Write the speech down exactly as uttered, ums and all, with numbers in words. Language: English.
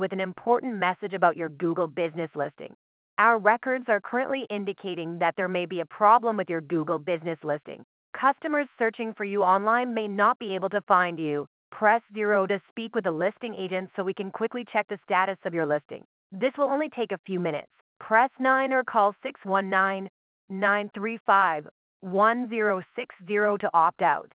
with an important message about your Google business listing. Our records are currently indicating that there may be a problem with your Google business listing. Customers searching for you online may not be able to find you. Press zero to speak with a listing agent so we can quickly check the status of your listing. This will only take a few minutes. Press nine or call six one nine, nine three five, one zero six zero to opt out.